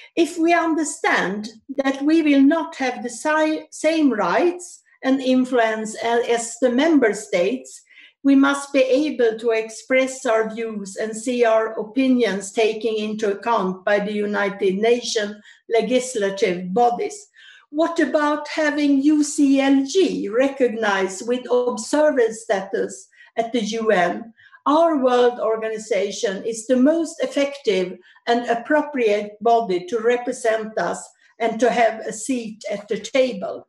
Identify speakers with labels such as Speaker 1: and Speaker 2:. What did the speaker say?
Speaker 1: If we understand that we will not have the same rights and influence as the member states, we must be able to express our views and see our opinions taken into account by the United Nations legislative bodies. What about having UCLG recognized with observer status at the UN? Our world organization is the most effective and appropriate body to represent us and to have a seat at the table.